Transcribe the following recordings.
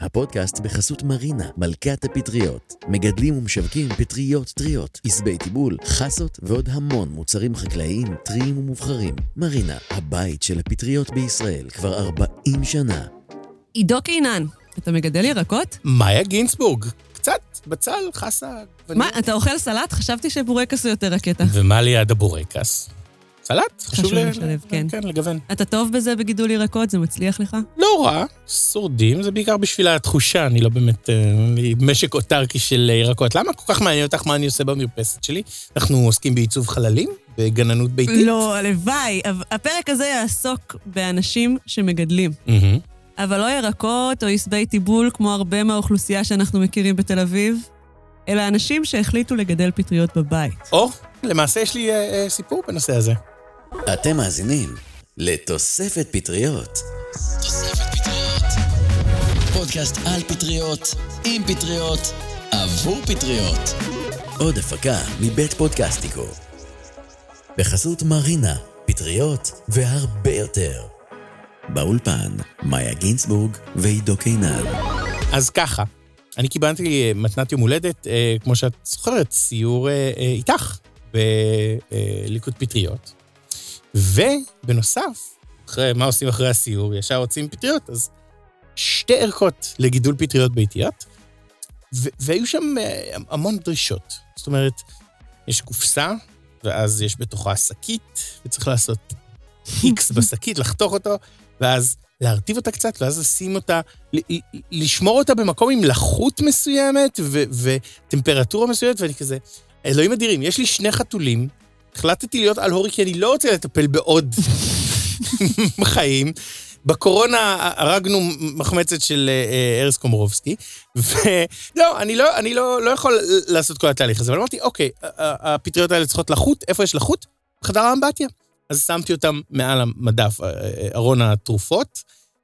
הפודקאסט בחסות מרינה, מלכת הפטריות. מגדלים ומשווקים פטריות טריות, עשבי טיבול, חסות ועוד המון מוצרים חקלאיים, טריים ומובחרים. מרינה, הבית של הפטריות בישראל, כבר 40 שנה. עידו קינן, אתה מגדל ירקות? מאיה גינסבורג, קצת בצל, חסה. מה, אתה אוכל סלט? חשבתי שבורקס זה יותר הקטע. ומה ליד הבורקס? סלט? חשוב לשלב, כן. כן, לגוון. אתה טוב בזה בגידול ירקות? זה מצליח לך? לא רע, שורדים, זה בעיקר בשביל התחושה, אני לא באמת משק אוטרקי של ירקות. למה כל כך מעניין אותך מה אני עושה במרפסת שלי? אנחנו עוסקים בעיצוב חללים, בגננות ביתית. לא, הלוואי. הפרק הזה יעסוק באנשים שמגדלים. אבל לא ירקות או עשבי טיבול כמו הרבה מהאוכלוסייה שאנחנו מכירים בתל אביב, אלא אנשים שהחליטו לגדל פטריות בבית. למעשה יש לי סיפור בנושא הזה. אתם מאזינים לתוספת פטריות. תוספת פטריות. פודקאסט על פטריות, עם פטריות, עבור פטריות. עוד הפקה מבית פודקאסטיקו. בחסות מרינה, פטריות והרבה יותר. באולפן, מאיה גינסבורג ועידו קינן. אז ככה, אני קיבלתי מתנת יום הולדת, כמו שאת זוכרת, סיור איתך בליכוד פטריות. ובנוסף, מה עושים אחרי הסיור? ישר רוצים פטריות, אז 2 ערכות לגידול פטריות ביתיות, והיו שם המון דרישות. זאת אומרת, יש קופסה, ואז יש בתוכה שקית, וצריך לעשות X בשקית, לחתוך אותו, ואז להרטיב אותה קצת, ואז לשים אותה, לשמור אותה במקום עם לחות מסוימת, וטמפרטורה מסוימת, ואני כזה, אלוהים אדירים, יש לי 2 חתולים, החלטתי להיות על הורי, כי אני לא רוצה לטפל בעוד חיים. בקורונה הרגנו מחמצת של ארז קומרובסקי, ולא, אני לא יכול לעשות כל התהליך הזה, אבל אמרתי, אוקיי, הפטריות האלה צריכות לחות, איפה יש לחות? בחדר האמבטיה. אז שמתי אותם מעל המדף, ארון התרופות,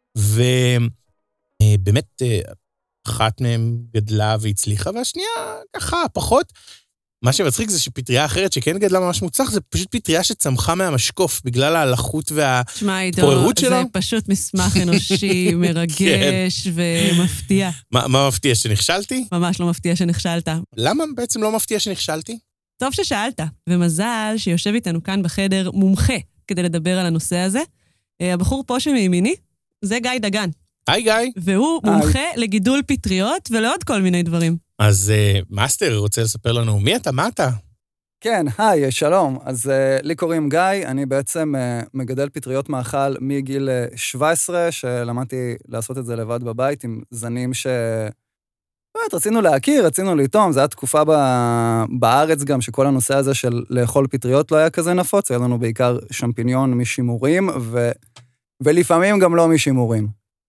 ובאמת אחת מהן גדלה והצליחה, והשנייה ככה, פחות. מה שמצחיק זה שפטריה אחרת שכן גדלה ממש מוצלח, זה פשוט פטריה שצמחה מהמשקוף, בגלל ההלכות והפוררות שלו. זה פשוט מסמך אנושי, מרגש ומפתיע. מה מפתיע, שנכשלתי? ממש לא מפתיע שנכשלת. למה בעצם לא מפתיע שנכשלתי? טוב ששאלת, ומזל שיושב איתנו כאן בחדר מומחה כדי לדבר על הנושא הזה. הבחור פה שמימיני, זה גיא דגן. היי גיא. והוא מומחה לגידול פטריות ולעוד כל מיני דברים. אז מאסטר, רוצה לספר לנו מי אתה, מה אתה? כן, היי, שלום. אז לי קוראים גיא, אני בעצם מגדל פטריות מאכל מגיל 17, שלמדתי לעשות את זה לבד בבית עם זנים רצינו להכיר, רצינו לטעום, זו הייתה תקופה בארץ גם שכל הנושא הזה של לאכול פטריות לא היה כזה נפוץ, היה לנו בעיקר שמפיניון משימורים, ולפעמים גם לא משימורים.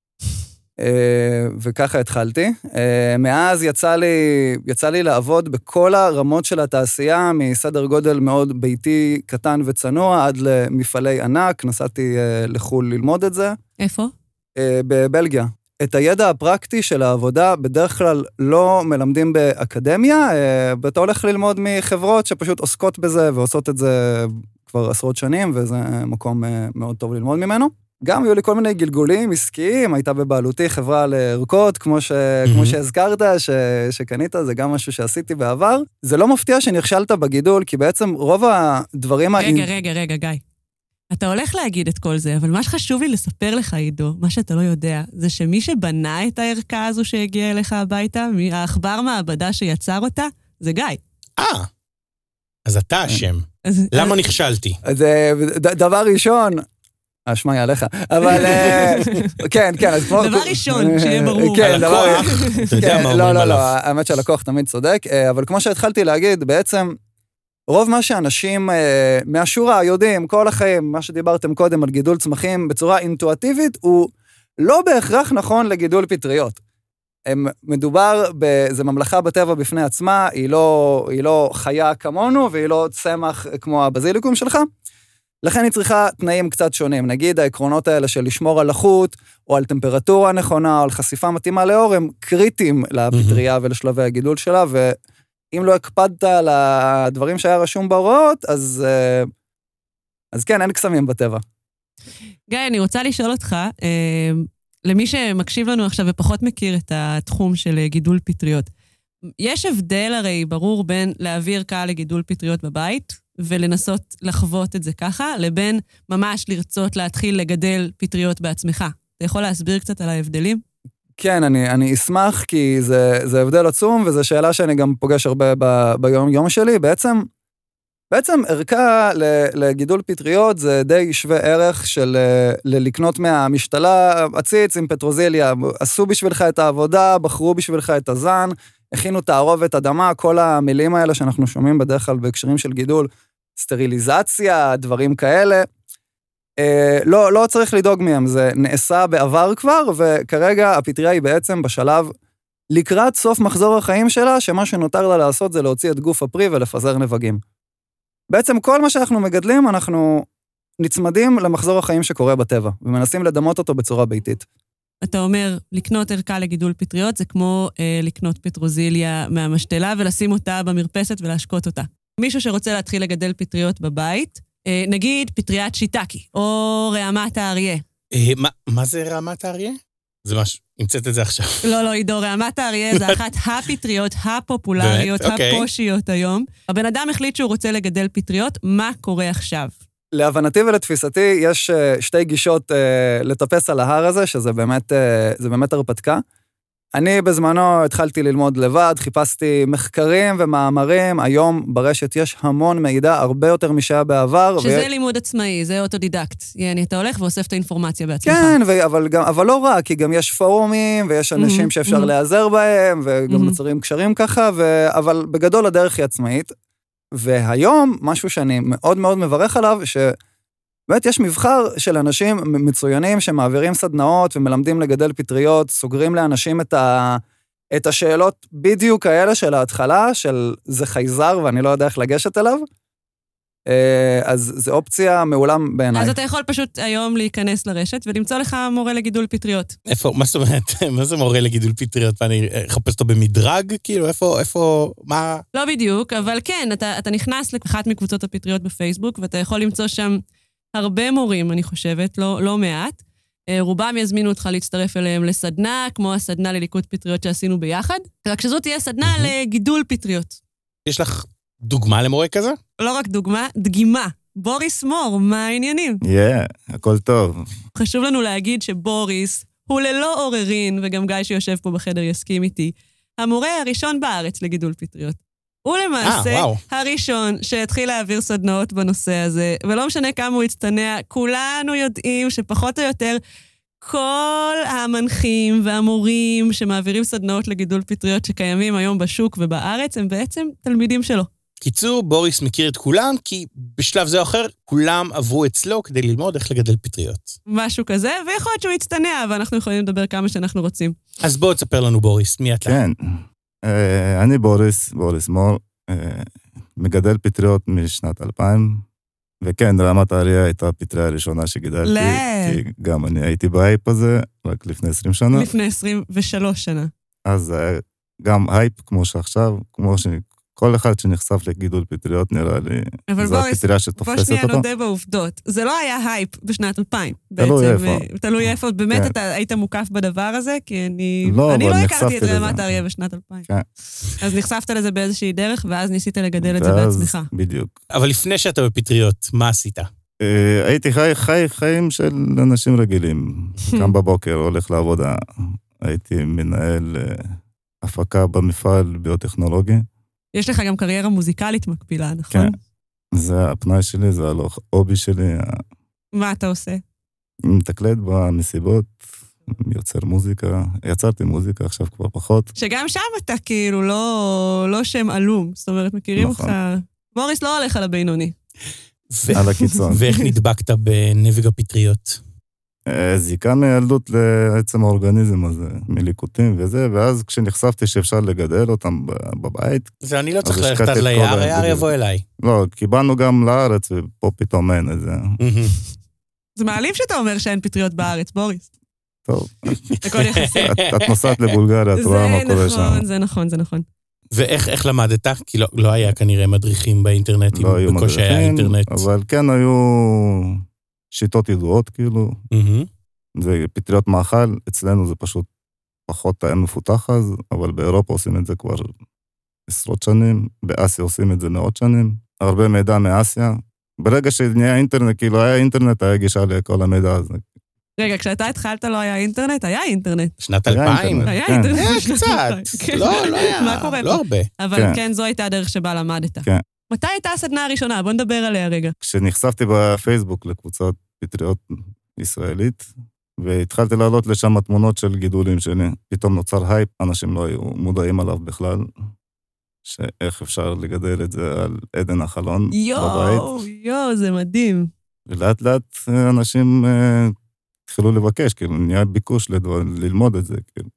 וככה התחלתי. מאז יצא לי לעבוד בכל הרמות של התעשייה, מסדר גודל מאוד ביתי, קטן וצנוע, עד למפעלי ענק, נסעתי לחול ללמוד את זה. איפה? בבלגיה. את הידע הפרקטי של העבודה בדרך כלל לא מלמדים באקדמיה, ואתה הולך ללמוד מחברות שפשוט עוסקות בזה ועושות את זה כבר עשרות שנים, וזה מקום מאוד טוב ללמוד ממנו. גם היו לי כל מיני גלגולים עסקיים, הייתה בבעלותי חברה לערכות, כמו שהזכרת, שקנית, זה גם משהו שעשיתי בעבר. זה לא מפתיע שנכשלת בגידול, כי בעצם רוב הדברים... רגע, גיא. אתה הולך להגיד את כל זה, אבל מה שחשוב לי לספר לך, עידו, מה שאתה לא יודע, זה שמי שבנה את הערכה הזו שהגיעה אליך הביתה, האחבר מעבדה שיצר אותה, זה גיא. אז אתה אשם. למה נכשלתי? אז דבר ראשון, אשמע עליך, אבל כן, אז כמו... דבר ראשון, שיהיה ברור. כן, הלקוח, אתה יודע מה אומרים עליו. לא, האמת שהלקוח תמיד צודק, אבל כמו שהתחלתי להגיד, בעצם... רוב מה שאנשים מהשורה יודעים, כל החיים, מה שדיברתם קודם על גידול צמחים בצורה אינטואטיבית, הוא לא בהכרח נכון לגידול פטריות. מדובר זה ממלכה בטבע בפני עצמה, היא לא חיה כמונו, והיא לא צמח כמו הבזיליקום שלך, לכן היא צריכה תנאים קצת שונים. נגיד העקרונות האלה של לשמור על לחות, או על טמפרטורה נכונה, או על חשיפה מתאימה לאור, הם קריטיים לפטריה ולשלבי הגידול שלה, אם לא הקפדת על הדברים שהיה רשום בהוראות, אז כן, אין קסמים בטבע. גיא, אני רוצה לשאול אותך, למי שמקשיב לנו עכשיו ופחות מכיר את התחום של גידול פטריות, יש הבדל הרי ברור בין להעביר ערכה לגידול פטריות בבית, ולנסות לחוות את זה ככה, לבין ממש לרצות להתחיל לגדל פטריות בעצמך. אתה יכול להסביר קצת על ההבדלים? כן, אני אשמח, כי זה הבדל עצום, וזו שאלה שאני גם פוגש הרבה ביום שלי. בעצם ערכה לגידול פטריות זה די שווה ערך של לקנות מהמשתלה עציץ עם פטרוזיליה. עשו בשבילך את העבודה, בחרו בשבילך את הזן, הכינו תערובת אדמה, כל המילים האלה שאנחנו שומעים בדרך כלל בהקשרים של גידול, סטריליזציה, דברים כאלה. לא צריך לדאוג מהם, זה נעשה בעבר כבר, וכרגע הפטריה היא בעצם בשלב לקראת סוף מחזור החיים שלה, שמה שנותר לה לעשות זה להוציא את גוף הפרי ולפזר נבגים. בעצם כל מה שאנחנו מגדלים, אנחנו נצמדים למחזור החיים שקורה בטבע, ומנסים לדמות אותו בצורה ביתית. אתה אומר, לקנות ערכה לגידול פטריות, זה כמו לקנות פטרוזיליה מהמשתלה, ולשים אותה במרפסת ולהשקות אותה. מישהו שרוצה להתחיל לגדל פטריות בבית, נגיד פטריית שיטקי, או רעמת האריה. מה זה רעמת האריה? זה משהו, המצאת את זה עכשיו. לא, עידו, רעמת האריה זה אחת הפטריות הפופולריות, הפושיות היום. הבן אדם החליט שהוא רוצה לגדל פטריות, מה קורה עכשיו? להבנתי ולתפיסתי, יש שתי גישות לטפס על ההר הזה, שזה באמת הרפתקה. אני בזמנו התחלתי ללמוד לבד, חיפשתי מחקרים ומאמרים, היום ברשת יש המון מידע, הרבה יותר משהיה בעבר. שזה לימוד עצמאי, זה אוטודידקט. יעני, אתה הולך ואוסף את האינפורמציה בעצמך. כן, אבל לא רק, כי גם יש פורומים, ויש אנשים שאפשר להיעזר בהם, וגם נוצרים קשרים ככה, אבל בגדול הדרך היא עצמאית. והיום, משהו שאני מאוד מאוד מברך עליו, באמת יש מבחר של אנשים מצוינים שמעבירים סדנאות ומלמדים לגדל פטריות, סוגרים לאנשים את השאלות בדיוק האלה של ההתחלה, של זה חייזר ואני לא יודע איך לגשת אליו. אז זו אופציה מעולם בעיניי. אז אתה יכול פשוט היום להיכנס לרשת ולמצוא לך מורה לגידול פטריות. איפה? מה זאת אומרת? מה זה מורה לגידול פטריות? ואני אחפש אותו במדרג? כאילו, איפה, מה? לא בדיוק, אבל כן, אתה נכנס לאחת מקבוצות הפטריות בפייסבוק, ואתה יכול למצוא שם הרבה מורים, אני חושבת, לא מעט. רובם יזמינו אותך להצטרף אליהם לסדנה, כמו הסדנה לליקוט פטריות שעשינו ביחד, רק שזאת תהיה סדנה לגידול פטריות. יש לך דוגמה למורה כזה? לא רק דוגמה, דגימה. בוריס מור, מה העניינים? הכל טוב. חשוב לנו להגיד שבוריס הוא ללא עוררין, וגם גיא שיושב פה בחדר יסכים איתי, המורה הראשון בארץ לגידול פטריות. הוא למעשה הראשון שהתחיל להעביר סדנאות בנושא הזה, ולא משנה כמה הוא הצטנע, כולנו יודעים שפחות או יותר כל המנחים והמורים שמעבירים סדנאות לגידול פטריות שקיימים היום בשוק ובארץ, הם בעצם תלמידים שלו. קיצור, בוריס מכיר את כולם, כי בשלב זה או אחר, כולם עברו אצלו כדי ללמוד איך לגדל פטריות. משהו כזה, ויכול להיות שהוא יצטנע, ואנחנו יכולים לדבר כמה שאנחנו רוצים. אז בואו תספר לנו, בוריס, מי אתה? כן, אני בוריס מור, מגדל פטריות משנת 2000, וכן, רעמת האריה הייתה הפטריה הראשונה שגידלתי, כי גם אני הייתי בהייפ הזה, רק לפני 20 שנה. לפני 23 שנה. אז גם הייפ כמו שעכשיו, כמו כל אחד שנחשף לגידול פטריות, נראה לי, זו הפטריה שתופסת אותו. בוא שנייה נודה בעובדות. זה לא היה הייפ בשנת 2000. תלוי איפה. תלוי איפה, באמת אתה היית מוקף בדבר הזה, כי אני לא הכרתי את רעמת האריה בשנת 2000. אז נחשפת לזה באיזושהי דרך, ואז ניסית לגדל את זה בעצמך. בדיוק. אבל לפני שאתה בפטריות, מה עשית? הייתי חיים של אנשים רגילים. קם בבוקר, הולך לעבודה. הייתי מנהל הפקה במפעל ביוטכנולוגי. יש לך גם קריירה מוזיקלית מקבילה, נכון? כן, זה הפנאי שלי, זה ההובי שלי. מה אתה עושה? מתקלט במסיבות, יוצר מוזיקה, יצרתי מוזיקה, עכשיו כבר פחות. שגם שם אתה כאילו לא שם עלום, זאת אומרת, מכירים אותך. בוריס לא הולך על הבינוני. על הקיצון. ואיך נדבקת בנבג הפטריות? זיקה מילדות לעצם האורגניזם הזה, מליקוטים וזה, ואז כשנחשפתי שאפשר לגדל אותם בבית... זה אני לא צריך ללכת עד ליער, היער יבוא אליי. לא, קיבלנו גם לארץ, ופה פתאום אין את זה. זה מעליב שאתה אומר שאין פטריות בארץ, בוריס. טוב. הכל יחסי. את נוסעת לבולגריה, את רואה מה קורה שם. זה נכון. ואיך למדת? כי לא היה כנראה מדריכים באינטרנט, לא היו מדריכים, אבל כן היו... שיטות ידועות, כאילו, זה פטריות מאכל, אצלנו זה פשוט פחות מפותח אז, אבל באירופה עושים את זה כבר 10 שנים, באסיה עושים את זה 100 שנים, הרבה מידע מאסיה. ברגע שנהיה אינטרנט, כאילו היה אינטרנט, היה גישה לכל המידע הזה. רגע, כשאתה התחלת לא היה אינטרנט? היה אינטרנט. שנת 2000. היה אינטרנט. קצת. לא היה. מה קורה פה? לא הרבה. אבל כן, זו הייתה הדרך שבה למדת. כן. מתי הייתה הסדנה הראשונה? בוא נדבר עליה רגע. כשנחשפתי בפייסבוק לקבוצות פטריות ישראלית, והתחלתי לעלות לשם תמונות של גידולים שלי. פתאום נוצר הייפ, אנשים לא היו מודעים עליו בכלל, שאיך אפשר לגדל את זה על עדן החלון בבית. יואו, זה מדהים. ולאט לאט אנשים התחילו לבקש, כאילו, נהיה ביקוש ללמוד את זה, כאילו.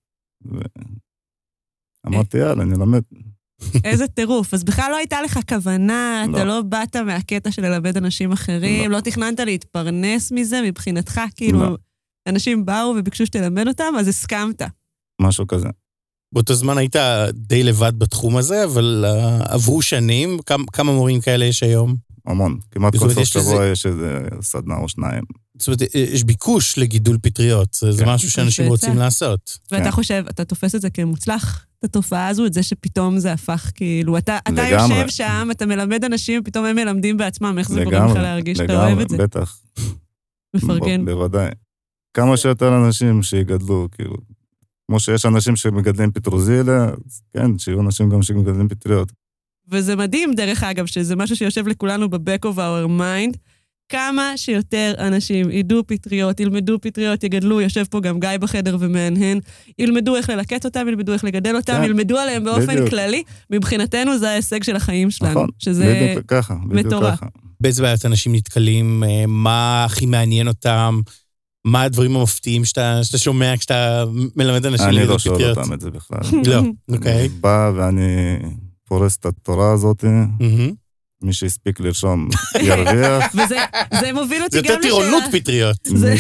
אמרתי, יאללה, אני אלמד. איזה טירוף. אז בכלל לא הייתה לך כוונה, אתה לא באת מהקטע של ללמד אנשים אחרים, לא תכננת להתפרנס מזה מבחינתך, כאילו, אנשים באו וביקשו שתלמד אותם, אז הסכמת. משהו כזה. באותו זמן היית די לבד בתחום הזה, אבל עברו שנים, כמה מורים כאלה יש היום? המון, כמעט כל סוף שבוע יש איזה סדנה או שניים. זאת אומרת, יש ביקוש לגידול פטריות, זה משהו שאנשים רוצים לעשות. ואתה חושב, אתה תופס את זה כמוצלח, את התופעה הזו, את זה שפתאום זה הפך, כאילו, אתה יושב שם, אתה מלמד אנשים, פתאום הם מלמדים בעצמם, איך זה גורם לך להרגיש שאתה אוהב את זה. לגמרי, בטח. מפרגן. בוודאי. כמה שיותר אנשים שיגדלו, כאילו, כמו שיש אנשים שמגדלים פטרוזיליה, אז כן, שיהיו אנשים גם שמגדלים פטריות. וזה מדהים, דרך אגב, שזה משהו שיושב לכולנו ב-back of our mind, כמה שיותר אנשים ידעו פטריות, ילמדו פטריות, יגדלו, יושב פה גם גיא בחדר ומענהן, ילמדו איך ללקט אותם, ילמדו איך לגדל אותם, ילמדו עליהם באופן כללי, מבחינתנו זה ההישג של החיים שלנו. נכון, בדיוק ככה, בדיוק ככה. באיזה בעיות אנשים נתקלים, מה הכי מעניין אותם, מה הדברים המפתיעים שאתה שומע כשאתה מלמד אנשים לגדל פטריות? אני לא שואל אותם את זה בכלל. לא, אוקיי. אני בא ואני פורס את התורה הזאת, מי שהספיק לרשום ירוויח. וזה מוביל אותי גם לשאלה. זה יותר טירונות פטריות.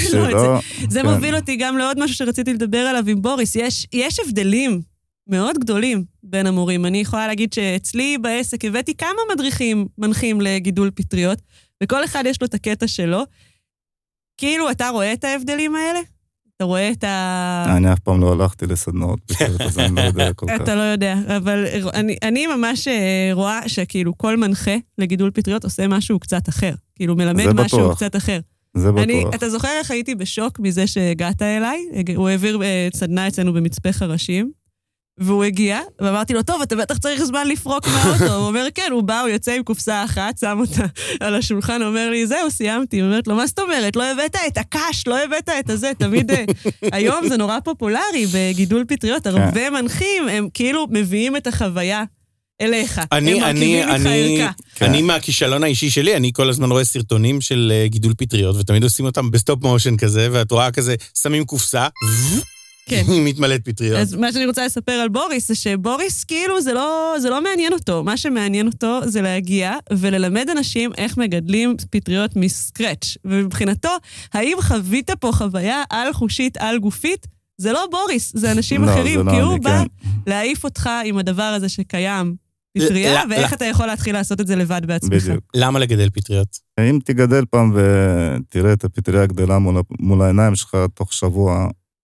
זה מוביל אותי גם לעוד משהו שרציתי לדבר עליו עם בוריס. יש הבדלים מאוד גדולים בין המורים. אני יכולה להגיד שאצלי בעסק הבאתי כמה מדריכים מנחים לגידול פטריות, וכל אחד יש לו את הקטע שלו. כאילו, אתה רואה את ההבדלים האלה? אתה רואה את אני אף פעם לא הלכתי לסדנות, אז אני לא יודע כל כך. אתה לא יודע, אבל אני ממש רואה שכאילו כל מנחה לגידול פטריות עושה משהו קצת אחר. כאילו מלמד משהו קצת אחר. זה בטוח. אתה זוכר איך הייתי בשוק מזה שהגעת אליי? הוא העביר סדנה אצלנו במצפה חרשים, והוא הגיע, ואמרתי לו, טוב, אתה בטח צריך זמן לפרוק מהאוטו. הוא אומר, כן, הוא בא, הוא יוצא עם קופסה אחת, שם אותה על השולחן, אומר לי, זהו, סיימתי. הוא אומרת לו, מה זאת אומרת? לא הבאת את הקש, לא הבאת את הזה. תמיד, היום זה נורא פופולרי בגידול פטריות, הרבה מנחים, הם כאילו מביאים את החוויה אליך. הם מרכיבים איתך ערכה. אני מהכישלון האישי שלי, אני כל הזמן רואה סרטונים של גידול פטריות, ותמיד עושים אותם בסטופ מושן כזה, ואת רואה כזה, שמים קופסה, כן. היא מתמלאת פטריות. אז מה שאני רוצה לספר על בוריס, זה שבוריס כאילו זה לא מעניין אותו. מה שמעניין אותו זה להגיע וללמד אנשים איך מגדלים פטריות מסקרץ'. ומבחינתו, האם חווית פה חוויה על חושית, על גופית? זה לא בוריס, זה אנשים אחרים, כי הוא בא להעיף אותך עם הדבר הזה שקיים פטריה, ואיך אתה יכול להתחיל לעשות את זה לבד בעצמך. למה לגדל פטריות? אם תגדל פעם ותראה את הפטריה הגדלה מול העיניים שלך תוך שבוע,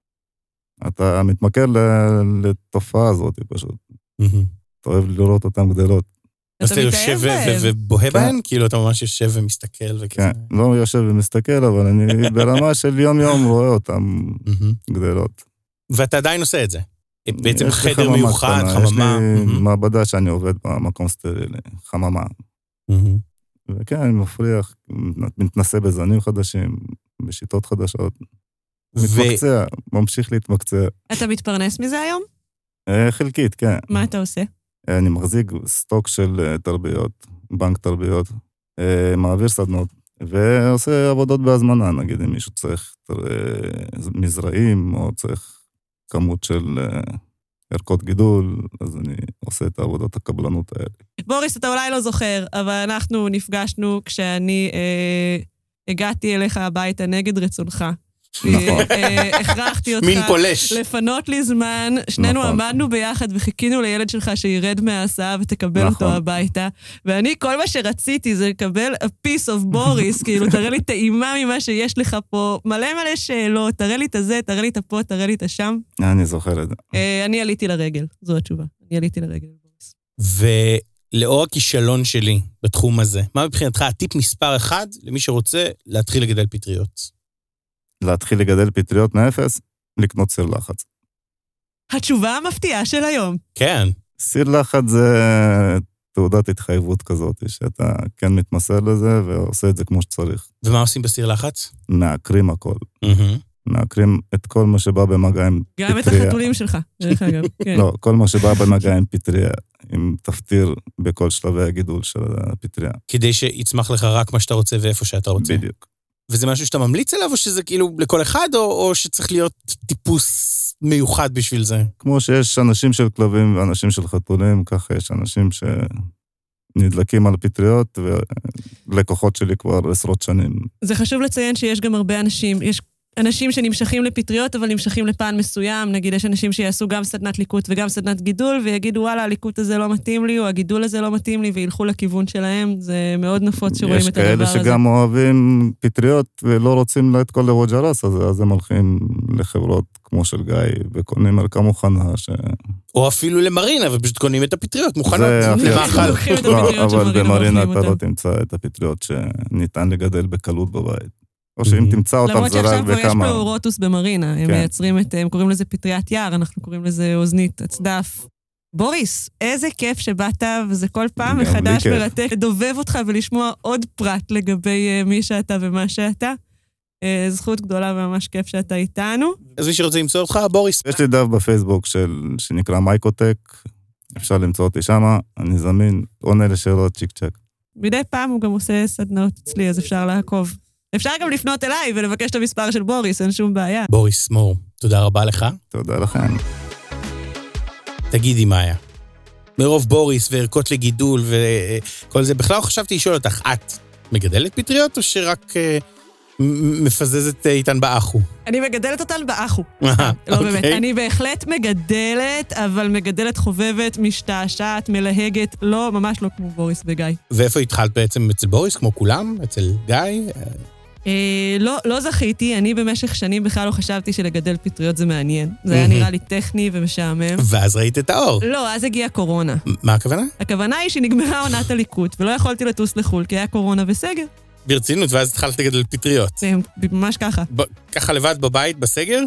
אתה מתמכר לתופעה הזאת פשוט. אתה אוהב לראות אותן גדלות. אז אתה יושב ובוהה בהן? כאילו אתה ממש יושב ומסתכל וכזה? כן, לא יושב ומסתכל, אבל אני ברמה של יום-יום רואה אותן גדלות. ואתה עדיין עושה את זה? בעצם חדר מיוחד, חממה? יש לי מעבדה שאני עובד במקום סטרילי, חממה. וכן, אני מפריח, מתנסה בזנים חדשים, בשיטות חדשות. מתמקצע, ממשיך להתמקצע. אתה מתפרנס מזה היום? חלקית, כן. מה אתה עושה? אני מחזיק סטוק של תרביות, בנק תרביות, מעביר סדנות, ועושה עבודות בהזמנה, נגיד אם מישהו צריך מזרעים, או צריך כמות של ערכות גידול, אז אני עושה את העבודות הקבלנות האלה. בוריס, אתה אולי לא זוכר, אבל אנחנו נפגשנו כשאני הגעתי אליך הביתה נגד רצונך. הכרחתי אותך. מין פולש. לפנות לי זמן, שנינו עמדנו ביחד וחיכינו לילד שלך שירד מההסעה ותקבל אותו הביתה, ואני כל מה שרציתי זה לקבל a piece of בוריס, כאילו תראה לי טעימה ממה שיש לך פה, מלא שאלות, תראה לי את הזה, תראה לי את פה, תראה לי את השם. אני זוכר את זה. אני עליתי לרגל, זו התשובה. אני עליתי לרגל. ולאור הכישלון שלי בתחום הזה, מה מבחינתך הטיפ מספר 1 למי שרוצה להתחיל לגדל פטריות? להתחיל לגדל פטריות מאפס, לקנות סיר לחץ. התשובה המפתיעה של היום. כן. סיר לחץ זה תעודת התחייבות כזאת, שאתה כן מתמסר לזה ועושה את זה כמו שצריך. ומה עושים בסיר לחץ? מעקרים הכל. מעקרים את כל מה שבא במגע עם פטריה. גם את החתולים שלך, דרך אגב. לא, כל מה שבא במגע עם פטריה, עם תפטיר בכל שלבי הגידול של הפטריה. כדי שיצמח לך רק מה שאתה רוצה ואיפה שאתה רוצה. בדיוק. וזה משהו שאתה ממליץ עליו, או שזה כאילו לכל אחד, או שצריך להיות טיפוס מיוחד בשביל זה? כמו שיש אנשים של כלבים ואנשים של חתולים, ככה יש אנשים שנדלקים על פטריות, ולקוחות שלי כבר 10 שנים. זה חשוב לציין שיש גם הרבה אנשים, יש אנשים שנמשכים לפטריות, אבל נמשכים לפן מסוים. נגיד, יש אנשים שיעשו גם סדנת ליקוט וגם סדנת גידול, ויגידו, וואלה, הליקוט הזה לא מתאים לי, או הגידול הזה לא מתאים לי, וילכו לכיוון שלהם. זה מאוד נפוץ שרואים את הדבר הזה. יש כאלה שגם אוהבים פטריות, ולא רוצים את כל לווג'רס הזה, אז הם הולכים לחברות כמו של גיא, וקונים ערכה מוכנה. או אפילו למרינה, ופשוט קונים את הפטריות מוכנות. אבל במרינה אתה לא תמצא את הפטריות שניתן לגדל בקלות בבית. או שאם תמצא אותם זה רק בכמה... למרות שעכשיו יש פלורוטוס במרינה, הם מייצרים הם קוראים לזה פטריית יער, אנחנו קוראים לזה אוזנית, הצדף. בוריס, איזה כיף שבאת, וזה כל פעם מחדש מרתק, לדובב אותך ולשמוע עוד פרט לגבי מי שאתה ומה שאתה. זכות גדולה וממש כיף שאתה איתנו. אז מי שרוצה למצוא אותך, בוריס. יש לי דף בפייסבוק שנקרא מייקוטק, אפשר למצוא אותי שמה, אני זמין, עונה לשאלות צ'יק צ'ק. מדי פעם הוא גם עושה סדנאות אצלי, אז אפשר לעקוב. אפשר גם לפנות אליי ולבקש את המספר של בוריס, אין שום בעיה. בוריס מור, תודה רבה לך. תודה לכם. תגידי, מאיה, מרוב בוריס וערכות לגידול וכל זה, בכלל חשבתי לשאול אותך, את מגדלת פטריות או שרק מפזזת איתן באחו? אני מגדלת אותן באחו. לא באמת, אני בהחלט מגדלת, אבל מגדלת חובבת, משתעשעת, מלהגת, לא, ממש לא כמו בוריס וגיא. ואיפה התחלת בעצם אצל בוריס, כמו כולם? אצל גיא? לא זכיתי, אני במשך שנים בכלל לא חשבתי שלגדל פטריות זה מעניין. זה היה נראה לי טכני ומשעמם. ואז ראית את האור. לא, אז הגיעה קורונה. מה הכוונה? הכוונה היא שנגמרה עונת הליקוט, ולא יכולתי לטוס לחול, כי היה קורונה וסגר. ברצינות, ואז התחלת לגדל פטריות. ממש ככה. ככה לבד בבית, בסגר?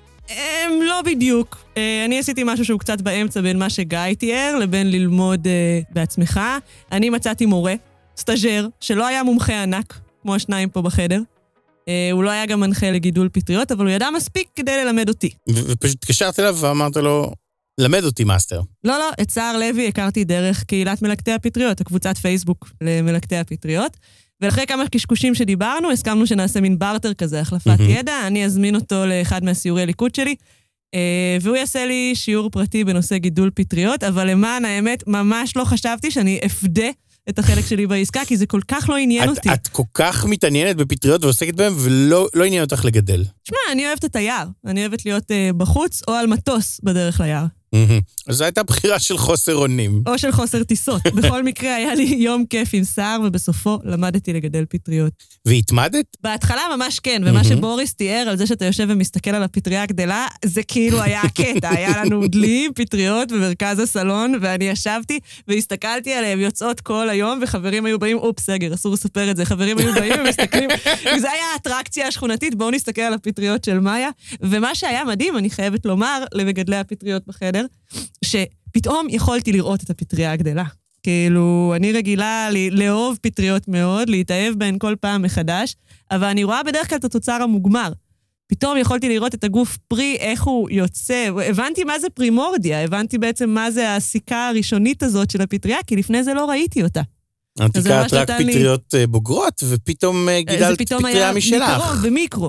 לא בדיוק. אני עשיתי משהו שהוא קצת באמצע בין מה שגיא תיאר, לבין ללמוד בעצמך. אני מצאתי מורה, סטאז'ר, שלא היה מומחה ענק, כמו השניים פה בחדר. הוא לא היה גם מנחה לגידול פטריות, אבל הוא ידע מספיק כדי ללמד אותי. ופשוט התקשרת אליו ואמרת לו, למד אותי מאסטר. לא, את סער לוי הכרתי דרך קהילת מלקטי הפטריות, הקבוצת פייסבוק למלקטי הפטריות, ואחרי כמה קשקושים שדיברנו, הסכמנו שנעשה מין בארטר כזה, החלפת ידע, אני אזמין אותו לאחד מהסיורי ליקוט שלי, והוא יעשה לי שיעור פרטי בנושא גידול פטריות, אבל למען האמת, ממש לא חשבתי שאני אפדה את החלק שלי בעסקה, כי זה כל כך לא עניין אותי. את כל כך מתעניינת בפטריות ועוסקת בהם, ולא עניין אותך לגדל. תשמע, אני אוהבת את היער. אני אוהבת להיות בחוץ או על מטוס בדרך ליער. אז זו הייתה בחירה של חוסר אונים. או של חוסר טיסות. בכל מקרה, היה לי יום כיף עם סער, ובסופו למדתי לגדל פטריות. והתמדת? בהתחלה ממש כן, ומה שבוריס תיאר על זה שאתה יושב ומסתכל על הפטריה הגדלה, זה כאילו היה הקטע. היה לנו דלים, פטריות במרכז הסלון, ואני ישבתי והסתכלתי עליהם יוצאות כל היום, וחברים היו באים, סגר, אסור לספר את זה, חברים היו באים ומסתכלים, וזה היה האטרקציה השכונתית, בואו נסתכל על הפטריות של מאיה, ומה שהיה מדהים, אני חייבת לומר, למגדלי הפטריות בחדר, שפתאום יכולתי לראות את הפטריה הגדלה. כאילו, אני רגילה לאהוב פטריות מאוד, להתאהב בהן כל פעם מחדש, אבל אני רואה בדרך כלל את התוצר המוגמר. פתאום יכולתי לראות את הגוף פרי, איך הוא יוצא, הבנתי מה זה פרימורדיה, הבנתי בעצם מה זה הסיכה הראשונית הזאת של הפטריה, כי לפני זה לא ראיתי אותה. את הכרת רק פטריות בוגרות, ופתאום גידלת פטריה משלך. זה פתאום היה מקרוב ומיקרו.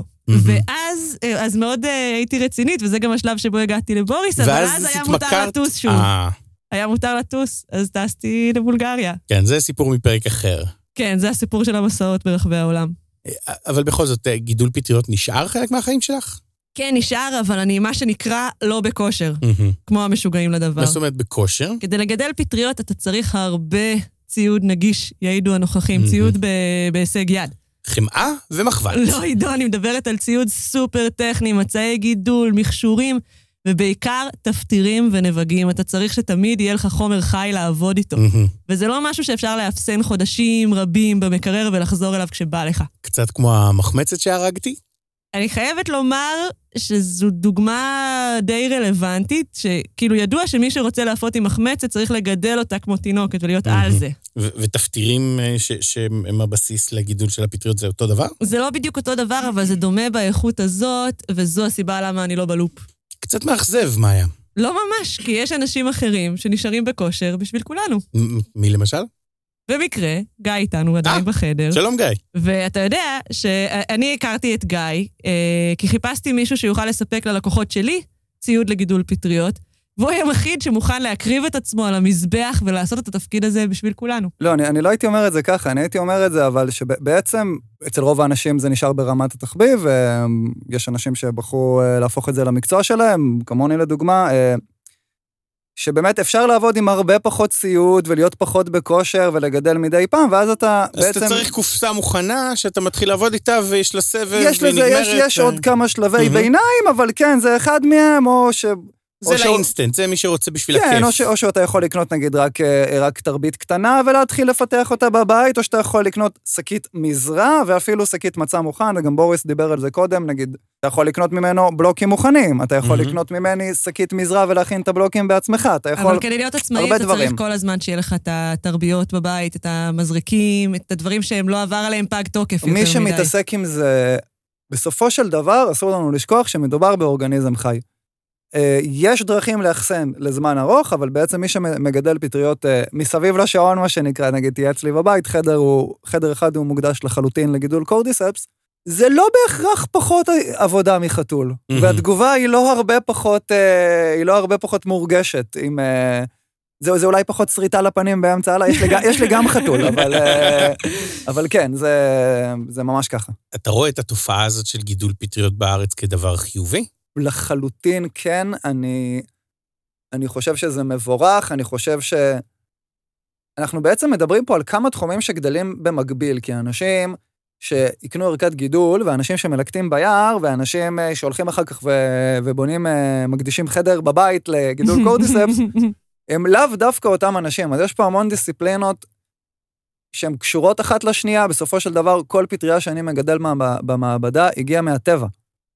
ואז מאוד הייתי רצינית, וזה גם השלב שבו הגעתי לבוריס, אבל אז היה מותר לטוס שוב. היה מותר לטוס, אז טסתי לבולגריה. כן, זה סיפור מפרק אחר. כן, זה הסיפור של המסעות ברחבי העולם. אבל בכל זאת, גידול פטריות נשאר חלק מהחיים שלך? כן, נשאר, אבל אני מה שנקרא לא בכושר, כמו המשוגעים לדבר. מה זאת אומרת בכושר? כדי לגדל פטריות אתה צריך הרבה ציוד נגיש, יעידו הנוכחים, ציוד בהישג יד. חמאה ומחבת. לא, עידו, אני מדברת על ציוד סופר טכני, מצעי גידול, מכשורים, ובעיקר תפטירים ונבגים. אתה צריך שתמיד יהיה לך חומר חי לעבוד איתו. וזה לא משהו שאפשר לאפסן חודשים רבים במקרר ולחזור אליו כשבא לך. קצת כמו המחמצת שהרגתי? אני חייבת לומר שזו דוגמה די רלוונטית, שכאילו ידוע שמי שרוצה להפות עם מחמצת צריך לגדל אותה כמו תינוקת ולהיות על זה. ותפטירים שהם הבסיס לגידול של הפטריות זה אותו דבר? זה לא בדיוק אותו דבר, אבל זה דומה באיכות הזאת, וזו הסיבה למה אני לא בלופ. קצת מאכזב, מאיה. לא ממש, כי יש אנשים אחרים שנשארים בכושר בשביל כולנו. מי למשל? במקרה, גיא איתנו עדיין בחדר. שלום גיא. ואתה יודע שאני הכרתי את גיא, כי חיפשתי מישהו שיוכל לספק ללקוחות שלי ציוד לגידול פטריות, והוא היה היחיד שמוכן להקריב את עצמו על המזבח ולעשות את התפקיד הזה בשביל כולנו. לא, אני לא הייתי אומר את זה ככה, אני הייתי אומר את זה, אבל שבעצם אצל רוב האנשים זה נשאר ברמת התחביב, ויש אנשים שבחרו להפוך את זה למקצוע שלהם, כמוני לדוגמה, שבאמת אפשר לעבוד עם הרבה פחות ציוד, ולהיות פחות בכושר, ולגדל מדי פעם, ואז אתה אז בעצם... אתה צריך קופסה מוכנה, שאתה מתחיל לעבוד איתה, ויש לה סבב, יש עוד כמה שלבי ביניים, אבל כן, זה אחד מהם, או ש... זה לאינסטנט, זה מי שרוצה בשביל הכיף. כן, או שאתה יכול לקנות נגיד רק תרבית קטנה ולהתחיל לפתח אותה בבית, או שאתה יכול לקנות שקית מזרע ואפילו שקית מצע מוכן, וגם בוריס דיבר על זה קודם, נגיד, אתה יכול לקנות ממנו בלוקים מוכנים, אתה יכול לקנות ממני שקית מזרע ולהכין את הבלוקים בעצמך, אתה יכול... אבל כדי להיות עצמאי אתה צריך כל הזמן שיהיה לך את התרביות בבית, את המזריקים, את הדברים שהם לא עבר עליהם פג תוקף יותר מדי. מי שמתעסק עם זה, בסופו של דבר, אסור לנו לשכוח שמדובר באורגניזם חי. יש דרכים לאחסן לזמן ארוך, אבל בעצם מי שמגדל פטריות מסביב לשעון, מה שנקרא, נגיד תהיה אצלי בבית, חדר אחד הוא מוקדש לחלוטין לגידול קורדיספס, זה לא בהכרח פחות עבודה מחתול, והתגובה היא לא הרבה פחות מורגשת, זה אולי פחות שריטה לפנים באמצע הלילה, יש לי גם חתול, אבל כן, זה ממש ככה. אתה רואה את התופעה הזאת של גידול פטריות בארץ כדבר חיובי? לחלוטין כן, אני חושב שזה מבורך, אני חושב שאנחנו בעצם מדברים פה על כמה תחומים שגדלים במקביל, כי אנשים שיקנו ערכת גידול, ואנשים שמלקטים ביער, ואנשים שהולכים אחר כך ובונים, מקדישים חדר בבית לגידול קורדיספס, הם לאו דווקא אותם אנשים. אז יש פה המון דיסציפלינות שהן קשורות אחת לשנייה, בסופו של דבר כל פטריה שאני מגדל במעבדה הגיעה מהטבע.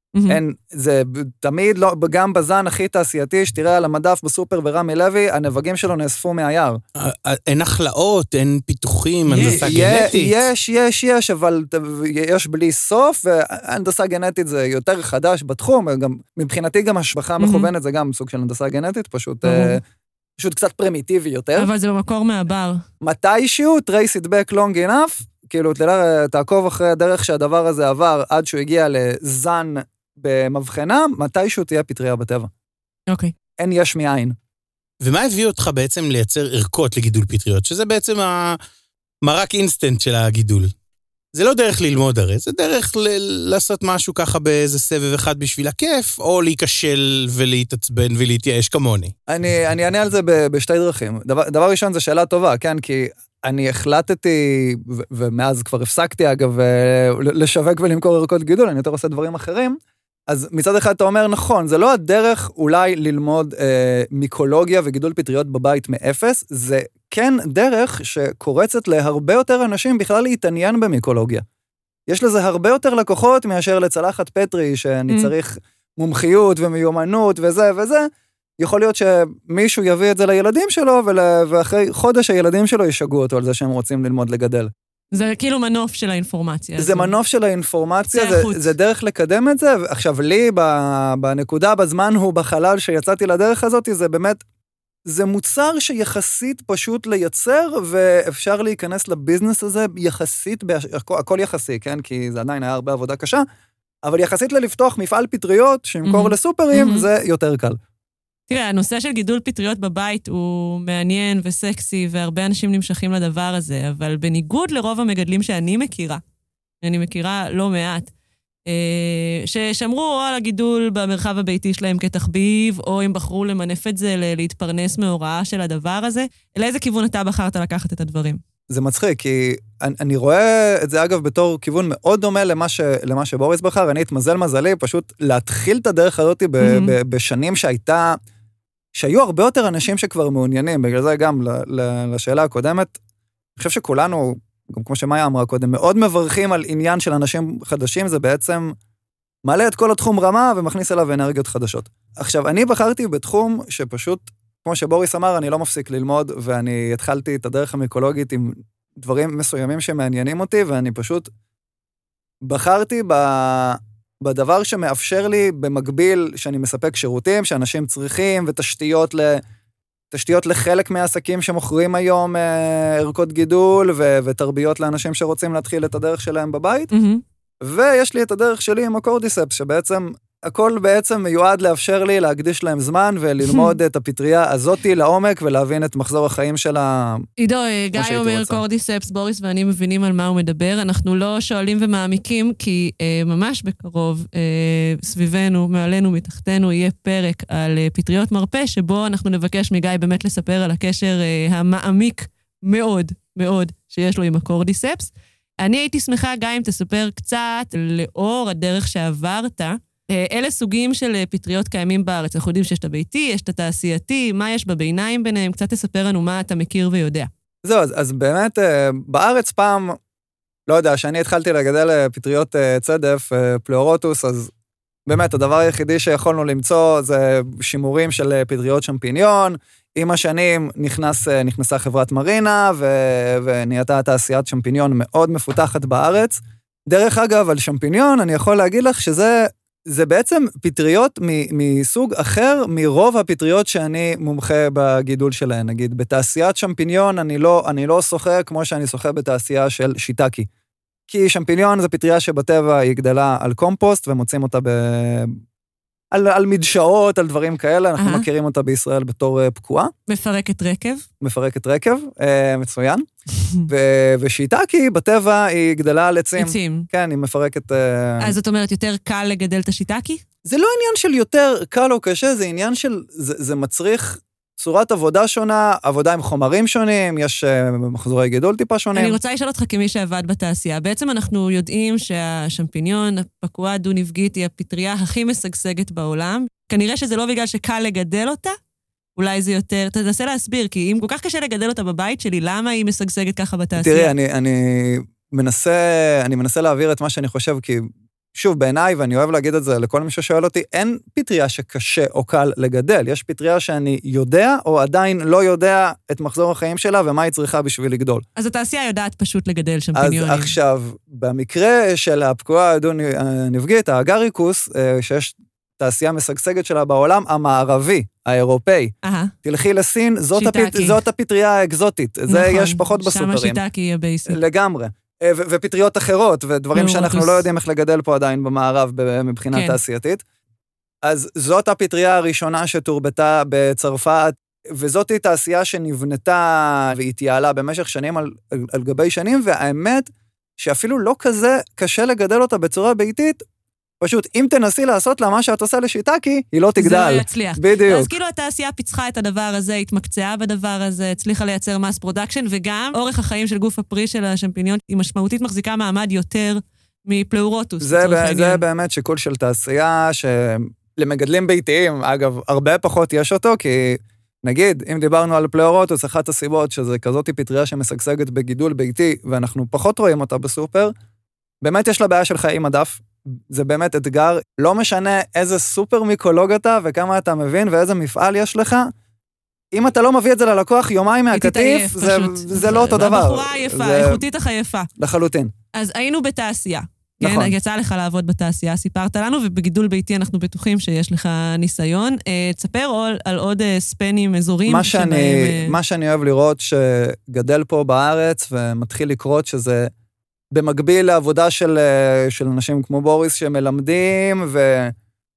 זה תמיד לא, גם בזן הכי תעשייתי, שתראה על המדף בסופר ורמי לוי, הנבגים שלו נאספו מהיער. אין החלאות, אין פיתוחים, הנדסה גנטית. יש, אבל יש בלי סוף, והנדסה גנטית זה יותר חדש בתחום, מבחינתי גם השבחה מכוונת, זה גם סוג של הנדסה גנטית, פשוט קצת פרימיטיבי יותר. אבל זה במקור מהבר. מתישהו, trace it back long enough, כאילו, תעקוב אחרי הדרך שהדבר הזה עבר, עד שהוא הגיע לזן במבחנה, מתישהו תהיה פטריה בטבע. אוקיי. אין יש מאין. ומה הביא אותך בעצם לייצר ערכות לגידול פטריות? שזה בעצם המרק אינסטנט של הגידול. זה לא דרך ללמוד הרי, זה דרך לעשות משהו ככה באיזה סבב אחד בשביל הכיף, או להיכשל ולהתעצבן ולהתייאש כמוני. אני אענה על זה בשתי דרכים. דבר ראשון, זו שאלה טובה, כן? כי אני החלטתי, ומאז כבר הפסקתי אגב, לשווק ולמכור ערכות גידול, אני יותר עושה דברים אחרים, אז מצד אחד אתה אומר, נכון, זה לא הדרך אולי ללמוד מיקולוגיה וגידול פטריות בבית מאפס, זה כן דרך שקורצת להרבה יותר אנשים בכלל להתעניין במיקולוגיה. יש לזה הרבה יותר לקוחות מאשר לצלחת פטרי, שאני צריך מומחיות ומיומנות וזה וזה, יכול להיות שמישהו יביא את זה לילדים שלו, ואחרי חודש הילדים שלו ישגעו אותו על זה שהם רוצים ללמוד לגדל. זה כאילו מנוף של האינפורמציה. זה מנוף של האינפורמציה, זה דרך לקדם את זה. עכשיו, לי בנקודה, בזמן הוא בחלל שיצאתי לדרך הזאת, זה באמת, זה מוצר שיחסית פשוט לייצר, ואפשר להיכנס לביזנס הזה יחסית, הכל יחסי, כן? כי זה עדיין היה הרבה עבודה קשה, אבל יחסית ללפתוח מפעל פטריות, שימכור לסופרים, זה יותר קל. תראה, הנושא של גידול פטריות בבית הוא מעניין וסקסי, והרבה אנשים נמשכים לדבר הזה, אבל בניגוד לרוב המגדלים שאני מכירה, אני מכירה לא מעט, ששמרו או על הגידול במרחב הביתי שלהם כתחביב, או אם בחרו למנף את זה להתפרנס מהוראה של הדבר הזה. לאיזה כיוון אתה בחרת לקחת את הדברים? זה מצחיק, כי אני רואה את זה אגב בתור כיוון מאוד דומה למה שבוריס בחר. אני התמזל מזלי פשוט להתחיל את הדרך הזאת בשנים שהיו הרבה יותר אנשים שכבר מעוניינים. בגלל זה גם לשאלה הקודמת, אני חושב שכולנו, גם כמו שמאיה אמרה קודם, מאוד מברכים על עניין של אנשים חדשים, זה בעצם מעלה את כל התחום רמה ומכניס אליו אנרגיות חדשות. עכשיו, אני בחרתי בתחום שפשוט, כמו שבוריס אמר, אני לא מפסיק ללמוד, ואני התחלתי את הדרך המיקולוגית עם דברים מסוימים שמעניינים אותי, ואני פשוט בחרתי בדבר שמאפשר לי במקביל שאני מספק שירותים, שאנשים צריכים, ותשתיות לחלק מהעסקים שמוכרים היום ערכות גידול, ותרביות לאנשים שרוצים להתחיל את הדרך שלהם בבית. ויש לי את הדרך שלי עם הקורדיספס, שבעצם הכל בעצם מיועד לאפשר לי להקדיש להם זמן, וללמוד את הפטריה הזאתי לעומק, ולהבין את מחזור החיים שלה. עידו, גיא אומר קורדיספס, בוריס ואני מבינים על מה הוא מדבר, אנחנו לא שואלים ומעמיקים, כי ממש בקרוב סביבנו, מעלינו, מתחתנו, יהיה פרק על פטריות מרפא, שבו אנחנו נבקש מגיא באמת לספר על הקשר המעמיק מאוד מאוד שיש לו עם הקורדיספס. אני הייתי שמחה, גיא, אם תספר קצת לאור הדרך שעברת, אלה סוגים של פטריות קיימים בארץ. אנחנו יודעים שיש את הביתי, יש את התעשייתי, מה יש בביניים ביניהם? קצת תספר לנו מה אתה מכיר ויודע. זהו, אז באמת, בארץ פעם, לא יודע, שאני התחלתי לגדל פטריות צדף, פלאורוטוס, אז באמת, הדבר היחידי שיכולנו למצוא זה שימורים של פטריות שמפיניון. עם השנים נכנסה חברת מרינה, ונהייתה תעשיית שמפיניון מאוד מפותחת בארץ. דרך אגב, על שמפיניון, אני יכול להגיד לך שזה בעצם פטריות מסוג אחר מרוב הפטריות שאני מומחה בגידול שלהן. נגיד, בתעשיית שמפיניון אני לא שוחה כמו שאני שוחה בתעשייה של שיטקי. כי שמפיניון זה פטריה שבטבע היא גדלה על קומפוסט, ומוצאים אותה על מדשאות, על דברים כאלה, אנחנו מכירים אותה בישראל בתור פקועה. מפרקת רקב. מפרקת רקב, מצוין. ושיטקי בטבע היא גדלה על עצים. עצים. כן, היא מפרקת... אז זאת אומרת, יותר קל לגדל את השיטקי? זה לא עניין של יותר קל או קשה, זה עניין של... זה מצריך צורת עבודה שונה, עבודה עם חומרים שונים, יש מחזורי גידול טיפה שונים. אני רוצה לשאול אותך כמי שעבד בתעשייה. בעצם אנחנו יודעים שהשמפיניון, הפקועה דו-נפגית, היא הפטריה הכי משגשגת בעולם. כנראה שזה לא בגלל שקל לגדל אותה, אולי זה יותר... תנסה להסביר, כי אם כל כך קשה לגדל אותה בבית שלי, למה היא משגשגת ככה בתעשייה? תראי, אני מנסה להעביר את מה שאני חושב, כי שוב, בעיניי, ואני אוהב להגיד את זה לכל מי ששואל אותי, אין פטריה שקשה או קל לגדל. יש פטריה שאני יודע, או עדיין לא יודע את מחזור החיים שלה, ומה היא צריכה בשביל לגדול. אז התעשייה יודעת פשוט לגדל שמפיניונים. אז עכשיו, במקרה של הפקועה הדו-נפגית, האגריקוס, שיש תעשייה משגשגת שלה בעולם, המערבי, האירופאי. תלכי לסין, זאת הפטריה האקזוטית. זה יש פחות בסופרים. שם השיטקי יהיה בייסיק. לגמרי. ופטריות אחרות, ודברים שאנחנו לא יודעים איך לגדל פה עדיין במערב מבחינה תעשייתית. אז זאת הפטריה הראשונה שתורבתה בצרפת, וזאת היא תעשייה שנבנתה והתייעלה במשך שנים על גבי שנים, והאמת שאפילו לא כזה קשה לגדל אותה בצורה ביתית, פשוט אם תנסי לעשות לה מה שאת עושה לשיטקי, היא לא תגדל. זה לא יצליח. בדיוק. אז כאילו התעשייה פיצחה את הדבר הזה, התמקצעה בדבר הזה, הצליחה לייצר מס פרודקשן, וגם אורך החיים של גוף הפרי של השמפיניון, היא משמעותית מחזיקה מעמד יותר מפלאורוטוס. זה באמת שיקול של תעשייה, שלמגדלים ביתיים, אגב, הרבה פחות יש אותו, כי נגיד, אם דיברנו על פלאורוטוס, אחת הסיבות שזה כזאת פטריה שמשגשגת בגידול ביתי, ואנחנו פחות רואים אותה בסופר, באמת יש לה בעיה של חיי מדף, זה באמת אתגר, לא משנה איזה סופר מיקולוג אתה, וכמה אתה מבין, ואיזה מפעל יש לך, אם אתה לא מביא את זה ללקוח יומיים מהקטיף, זה לא אותו דבר. הבחורה עייפה, איכותית אך עייפה. לחלוטין. אז היינו בתעשייה. כן, יצא לך לעבוד בתעשייה, סיפרת לנו, ובגידול ביתי אנחנו בטוחים שיש לך ניסיון. תספר על עוד ספנים אזורים. מה שאני אוהב לראות שגדל פה בארץ, ומתחיל לקרות שזה במקביל לעבודה של אנשים כמו בוריס שמלמדים,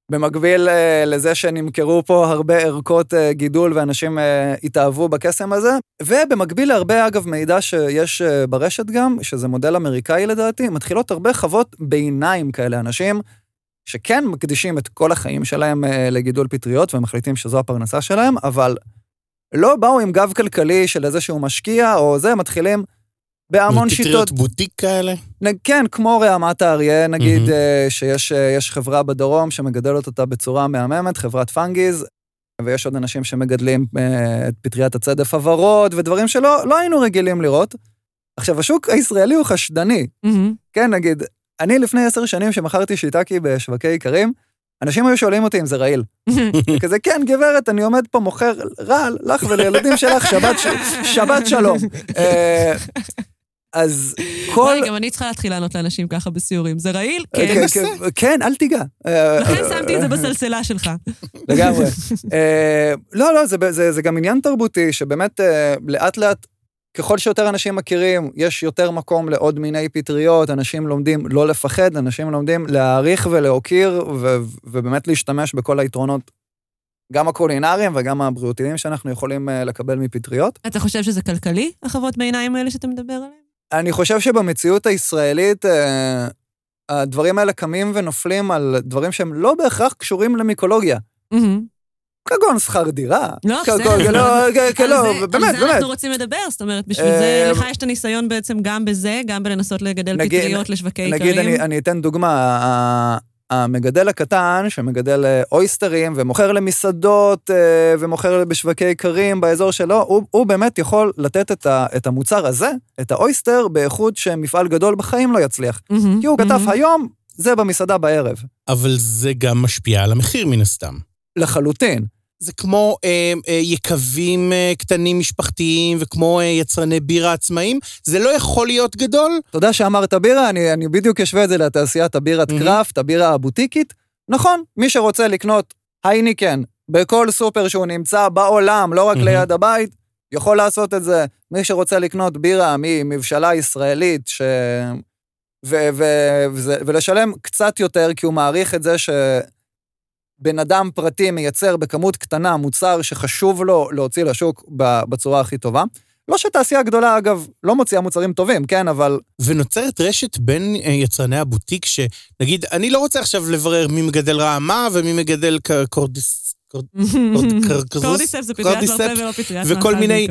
במקביל לזה שנמכרו פה הרבה ערכות גידול, ואנשים התאהבו בקסם הזה, ובמקביל להרבה, אגב, מידע שיש ברשת גם, שזה מודל אמריקאי לדעתי, מתחילות הרבה חוות ביניים כאלה, אנשים שכן מקדישים את כל החיים שלהם לגידול פטריות, ומחליטים שזו הפרנסה שלהם, אבל לא באו עם גב כלכלי של איזשהו משקיע, או זה, מתחילים בהמון שיטות. פטריות בוטיק כאלה? כן, כמו רעמת האריה, נגיד שיש חברה בדרום שמגדלת אותה בצורה מהממת, חברת פנגיז, ויש עוד אנשים שמגדלים את פטריית הצדף הוורוד, ודברים שלא היינו רגילים לראות. עכשיו, השוק הישראלי הוא חשדני. כן, נגיד, אני לפני 10 שנים שמכרתי שיטקי בשווקי איכרים, אנשים היו שואלים אותי אם זה רעיל. כזה, כן, גברת, אני עומד פה מוכר רעל, לך ולילדים שלך, שבת שלום. אז כל... גם אני צריכה להתחיל לענות לאנשים ככה בסיורים. זה רעיל? כן. כן, אל תיגע. לכן שמתי את זה בסלסלה שלך. לגמרי. לא, זה גם עניין תרבותי, שבאמת לאט לאט, ככל שיותר אנשים מכירים, יש יותר מקום לעוד מיני פטריות, אנשים לומדים לא לפחד, אנשים לומדים להעריך ולהוקיר, ובאמת להשתמש בכל היתרונות, גם הקולינריים וגם הבריאותיים שאנחנו יכולים לקבל מפטריות. אתה חושב שזה כלכלי, החוות בעיניים האלה שאתה מדבר עליהן? אני חושב שבמציאות הישראלית, הדברים האלה קמים ונופלים על דברים שהם לא בהכרח קשורים למיקולוגיה. כגון שכר דירה. לא, באמת. אנחנו רוצים לדבר, זאת אומרת, בשביל זה לך יש את הניסיון בעצם גם בזה, גם בלנסות לגדל פטריות לשווקי איכרים. נגיד, אני אתן דוגמה, המגדל הקטן, שמגדל אויסטרים, ומוכר למסעדות, ומוכר בשווקי איכרים באזור שלו, הוא באמת יכול לתת את המוצר הזה, את האויסטר, באיכות שמפעל גדול בחיים לא יצליח. כי הוא כתב היום, זה במסעדה בערב. אבל זה גם משפיע על המחיר מן הסתם. לחלוטין. זה כמו יקבים קטנים משפחתיים, וכמו יצרני בירה עצמאיים, זה לא יכול להיות גדול? תודה שאמרת בירה, אני בדיוק אשווה את זה לתעשיית הבירת קראפט, הבירה הבוטיקית. נכון, מי שרוצה לקנות הייניקן, בכל סופר שהוא נמצא בעולם, לא רק ליד הבית, יכול לעשות את זה. מי שרוצה לקנות בירה ממבשלה ישראלית, ולשלם קצת יותר, כי הוא מעריך את זה בן אדם פרטי מייצר בכמות קטנה מוצר שחשוב לו להוציא לשוק בצורה הכי טובה. לא שתעשייה גדולה, אגב, לא מוציאה מוצרים טובים, כן, אבל... ונוצרת רשת בין יצרני הבוטיק, שנגיד, אני לא רוצה עכשיו לברר מי מגדל רעמה ומי מגדל קורדיספס זה פטריית מרפא ולא פטריית מאכל וכל מיני...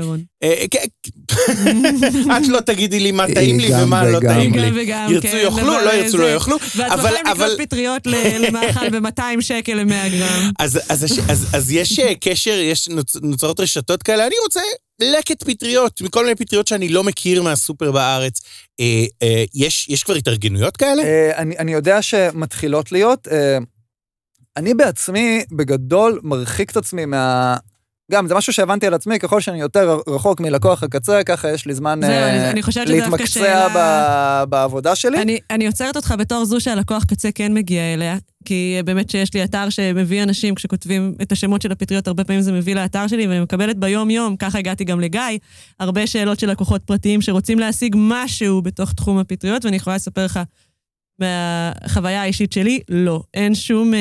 את לא תגידי לי מה טעים לי ומה לא טעים לי. ירצו יאכלו, לא ירצו לא יאכלו. ואת יכולים לקנות פטריות למאכל ב-200 שקל ל-100 גרם. אז יש קשר, נוצרות רשתות כאלה, אני רוצה לקט פטריות, מכל מיני פטריות שאני לא מכיר מהסופר בארץ. יש כבר התארגנויות כאלה? אני יודע שמתחילות להיות... אני בעצמי, בגדול, מרחיק את עצמי גם, זה משהו שהבנתי על עצמי, ככל שאני יותר רחוק מלקוח הקצה, ככה יש לי זמן להתמקצע בעבודה שלי. אני יוצרת אותך בתור זו שהלקוח קצה כן מגיע אליה, כי באמת שיש לי אתר שמביא אנשים, כשכותבים את השמות של הפטריות, הרבה פעמים זה מביא לאתר שלי, ואני מקבלת ביום-יום, ככה הגעתי גם לגיא, הרבה שאלות של לקוחות פרטיים שרוצים להשיג משהו בתוך תחום הפטריות, ואני יכולה לספר לך מהחוויה האישית שלי, לא, אין שום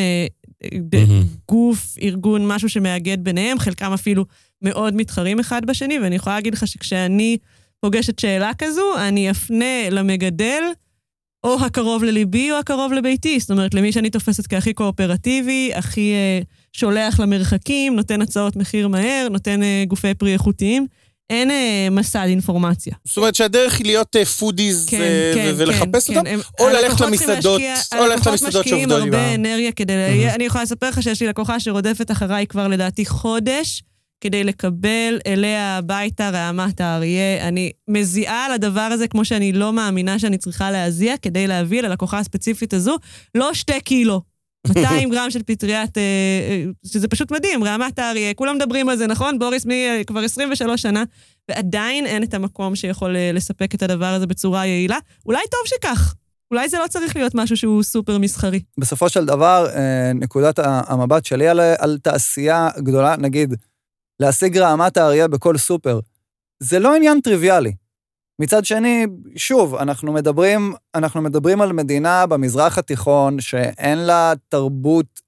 גוף, ארגון, משהו שמאגד ביניהם, חלקם אפילו מאוד מתחרים אחד בשני, ואני יכולה להגיד לך שכשאני פוגשת שאלה כזו, אני אפנה למגדל, או הקרוב לליבי, או הקרוב לביתי, זאת אומרת, למי שאני תופסת כהכי קואופרטיבי, הכי שולח למרחקים, נותן הצעות מחיר מהר, נותן גופי פרי איכותיים, אין מסד אינפורמציה. זאת אומרת שהדרך היא להיות פודיז ולחפש אותם, או ללכת למסעדות, או ללכת למסעדות שעובדות עם... הרבה אנרגיה כדי... אני יכולה לספר לך שיש לי לקוחה שרודפת אחריי כבר לדעתי חודש, כדי לקבל אליה הביתה רעמת האריה. אני מזיעה על הדבר הזה כמו שאני לא מאמינה שאני צריכה להזיע, כדי להביא ללקוחה הספציפית הזו, לא 2 קילו. 200 גרם של פטריית, שזה פשוט מדהים, רעמת האריה, כולם מדברים על זה, נכון? בוריס כבר 23 שנה, ועדיין אין את המקום שיכול לספק את הדבר הזה בצורה יעילה. אולי טוב שכך, אולי זה לא צריך להיות משהו שהוא סופר מסחרי. בסופו של דבר, נקודת המבט שלי על תעשייה גדולה, נגיד, להשיג רעמת האריה בכל סופר, זה לא עניין טריוויאלי. מצד שני, שוב, אנחנו מדברים על מדינה במזרח התיכון שאין לה תרבות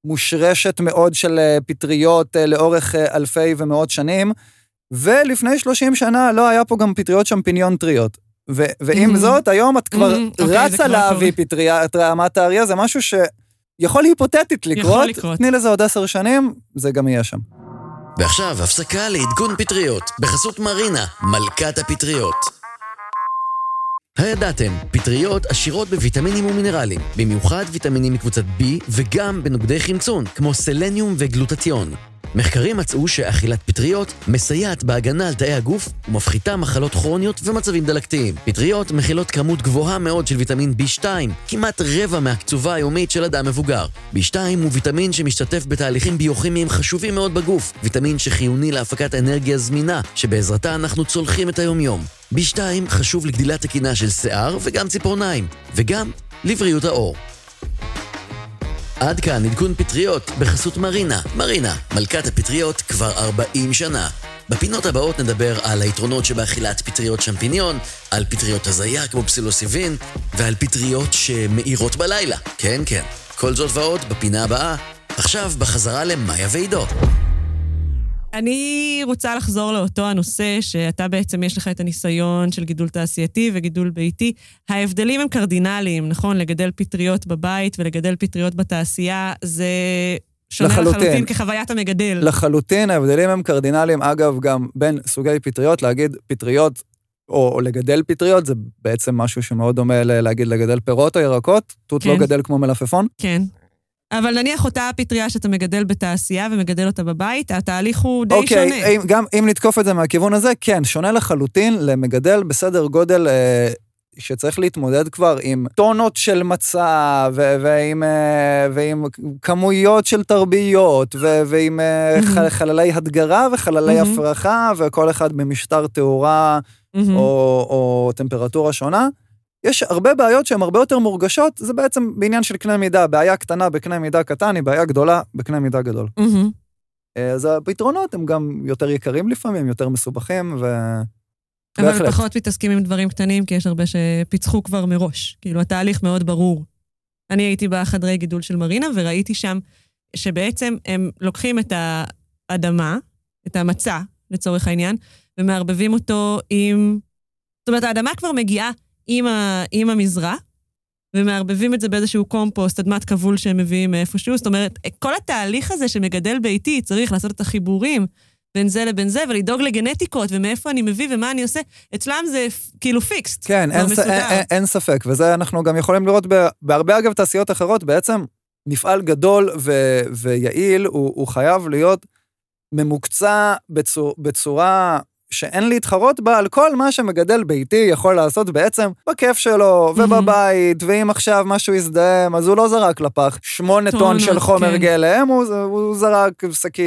מושרשת מאוד של פטריות לאורך אלפי ומאות שנים, ולפני 30 שנה לא היה פה גם פטריות שמפיניון טריות. ועם זאת, היום את כבר רצה להביא פטריית רעמת האריה, זה משהו שיכול היפותטית לקרות, תני לזה עוד 10 שנים, זה גם יהיה שם. ועכשיו, הפסקה לעדכון פטריות, בחסות מרינה, מלכת הפטריות. הידעתם, פטריות עשירות בוויטמינים ומינרלים, במיוחד ויטמינים מקבוצת B וגם בנוגדי חמצון, כמו סלניום וגלוטטיון. מחקרים מצאו שאכילת פטריות מסייעת בהגנה על תאי הגוף ומפחיתה מחלות כרוניות ומצבים דלקתיים. פטריות מכילות כמות גבוהה מאוד של ויטמין B2, כמעט רבע מהקצובה היומית של אדם מבוגר. B2 הוא ויטמין שמשתתף בתהליכים ביוכימיים חשובים מאוד בגוף, ויטמין שחיוני להפקת אנרגיה זמינה, שבעזרתה אנחנו צולחים את היום-יום. B2 חשוב לגדילת תקינה של שיער וגם ציפורניים, וגם לבריאות העור. עד כאן עדכון פטריות בחסות מרינה. מרינה, מלכת הפטריות כבר 40 שנה. בפינות הבאות נדבר על היתרונות שבאכילת פטריות שמפיניון, על פטריות הזיה כמו פסילוסיבין, ועל פטריות שמאירות בלילה. כן, כן. כל זאת ועוד בפינה הבאה. עכשיו בחזרה למאיה ועידו. אני רוצה לחזור לאותו הנושא שאתה בעצם יש לך את הניסיון של גידול תעשייתי וגידול ביתי. ההבדלים הם קרדינליים, נכון? לגדל פטריות בבית ולגדל פטריות בתעשייה, זה שונה לחלוטין כחוויית המגדל. לחלוטין, ההבדלים הם קרדינליים, אגב, גם בין סוגי פטריות, להגיד פטריות או לגדל פטריות, זה בעצם משהו שמאוד דומה להגיד לגדל פירות או ירקות, תות לא גדל כמו מלפפון. כן. אבל נניח אותה פטריה שאתה מגדל בתעשייה ומגדל אותה בבית, התהליך הוא די שונה. אוקיי, גם אם נתקוף את זה מהכיוון הזה, כן, שונה לחלוטין למגדל בסדר גודל שצריך להתמודד כבר עם טונות של מצע, ועם כמויות של תרביות, ועם חללי הדגרה וחללי הפרחה, וכל אחד במשטר תאורה או טמפרטורה שונה. יש הרבה בעיות שהן הרבה יותר מורגשות, זה בעצם בעניין של קנה מידה, בעיה קטנה בקנה מידה קטן, היא בעיה גדולה בקנה מידה גדול. אז הפתרונות הם גם יותר יקרים לפעמים, יותר מסובכים, אבל פחות מתעסקים עם דברים קטנים, כי יש הרבה שפיצחו כבר מראש. כאילו, התהליך מאוד ברור. אני הייתי בחדרי גידול של מרינה, וראיתי שם שבעצם הם לוקחים את האדמה, את המצע, לצורך העניין, ומערבבים אותו עם... זאת אומרת, האדמה כבר מגיעה עם המזרע, ומערבבים את זה באיזשהו קומפוסט, אדמת כבול שהם מביאים מאיפשהו. זאת אומרת, כל התהליך הזה שמגדל ביתי, צריך לעשות את החיבורים בין זה לבין זה, ולדאוג לגנטיקות, ומאיפה אני מביא ומה אני עושה. אצלם זה כאילו פיקסט. כן, אין ספק, וזה אנחנו גם יכולים לראות בהרבה אגב תעשיות אחרות, בעצם מפעל גדול ויעיל, הוא חייב להיות ממוקצע בצורה שאין להתחרות בה על כל מה שמגדל ביתי יכול לעשות בעצם בכיף שלו ובבית, ואם עכשיו משהו יזדהם, אז הוא לא זרק לפח 8 טון של חומר גלם, הוא זרק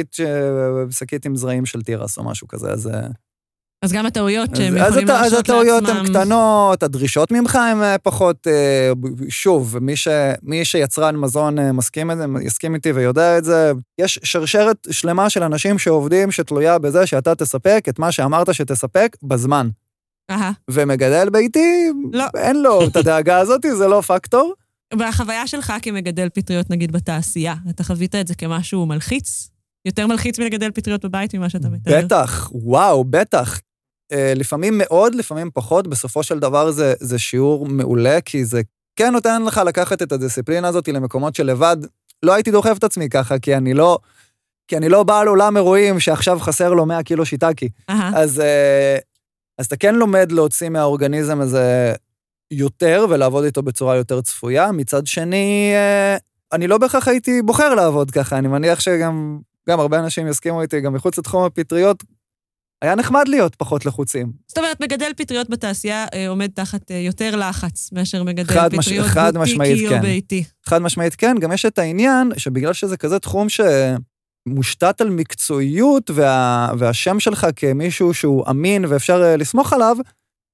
שקית עם זרעים של תירס או משהו כזה, אז גם הטעויות שהם יכולים להרשות לעצמם. אז הטעויות הן קטנות, הדרישות ממך הן פחות, שוב, מי שיצרן מזון יסכים איתי ויודע את זה, יש שרשרת שלמה של אנשים שעובדים שתלויה בזה שאתה תספק את מה שאמרת שתספק בזמן. ומגדל ביתי, אין לו את הדאגה הזאת, זה לא פקטור. והחוויה שלך כמגדל פטריות נגיד בתעשייה, אתה חווית את זה כמשהו מלחיץ? יותר מלחיץ מלגדל פטריות בבית ממה שאתה מתאר. בטח, וואו, בטח. לפעמים מאוד, לפעמים פחות, בסופו של דבר זה שיעור מעולה, כי זה כן נותן לך לקחת את הדיסציפלינה הזאת למקומות שלבד, לא הייתי דוחף את עצמי ככה, כי אני לא בעל עולם אירועים שעכשיו חסר לו 100 קילו שיטקי. אז אתה כן לומד להוציא מהאורגניזם הזה יותר, ולעבוד איתו בצורה יותר צפויה. מצד שני, אני לא בהכרח הייתי בוחר לעבוד ככה, אני מניח שגם הרבה אנשים יסכימו איתי, גם מחוץ לתחום הפטריות, היה נחמד להיות פחות לחוצים. זאת אומרת, מגדל פטריות בתעשייה עומד תחת יותר לחץ, מאשר מגדל פטריות בוטיקי או ביתי. חד משמעית כן, גם יש את העניין, שבגלל שזה כזה תחום שמושתת על מקצועיות, והשם שלך כמישהו שהוא אמין ואפשר לסמוך עליו,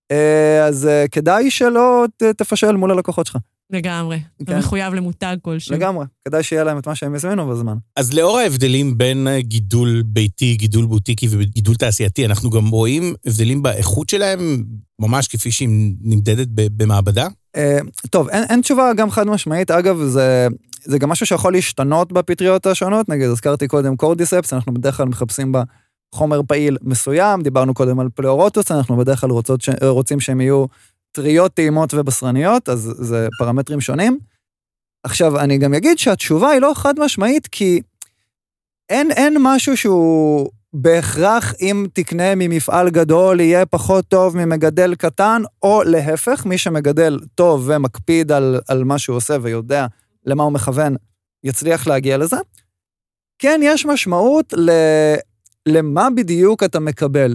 אז כדאי שלא תפשל מול הלקוחות שלך. לגמרי. אתה מחויב למותג כלשהו. לגמרי. כדאי שיהיה להם את מה שהם יזמינו בזמן. אז לאור ההבדלים בין גידול ביתי, גידול בוטיקי וגידול תעשייתי, אנחנו גם רואים הבדלים באיכות שלהם, ממש כפי שהיא נמדדת במעבדה? טוב, אין תשובה גם חד משמעית. אגב, זה גם משהו שיכול להשתנות בפטריות השונות. נגיד, הזכרתי קודם קורדיספס, אנחנו בדרך כלל מחפשים בה חומר פעיל מסוים, דיברנו קודם על פלאורוטוס, אנחנו בדרך כלל רוצים שהם יהיו טריות, טעימות ובשרניות, אז זה פרמטרים שונים. עכשיו, אני גם אגיד שהתשובה היא לא חד משמעית, כי אין משהו שהוא בהכרח אם תקנה ממפעל גדול, יהיה פחות טוב ממגדל קטן, או להפך, מי שמגדל טוב ומקפיד על מה שהוא עושה ויודע למה הוא מכוון, יצליח להגיע לזה. כן, יש משמעות למה בדיוק אתה מקבל.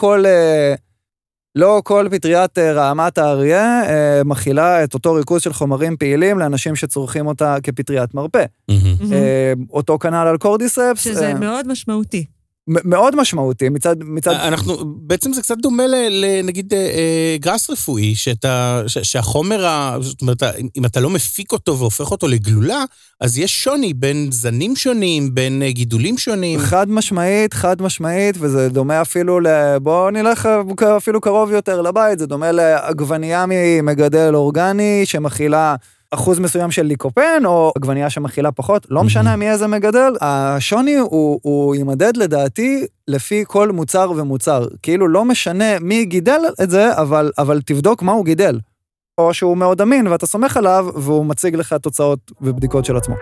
לא כל פטריית רעמת האריה מכילה את אותו ריכוז של חומרים פעילים לאנשים שצורכים אותה כפטריית מרפא. אותו כנ"ל על קורדיספס. שזה מאוד משמעותי. מאוד משמעותי, מצד... בעצם זה קצת דומה לנגיד גרס רפואי, שהחומר, זאת אומרת, אם אתה לא מפיק אותו והופך אותו לגלולה, אז יש שוני בין זנים שונים, בין גידולים שונים. חד משמעית, וזה דומה אפילו בואו נלך אפילו קרוב יותר לבית, זה דומה לעגבנייה ממגדל אורגני, שמכילה אחוז מסוים של ליקופן, או עגבנייה שמכילה פחות, לא משנה מי איזה מגדל, השוני הוא יימדד לדעתי לפי כל מוצר ומוצר. כאילו לא משנה מי גידל את זה, אבל תבדוק מה הוא גידל. או שהוא מאוד אמין ואתה סומך עליו, והוא מציג לך תוצאות ובדיקות של עצמו.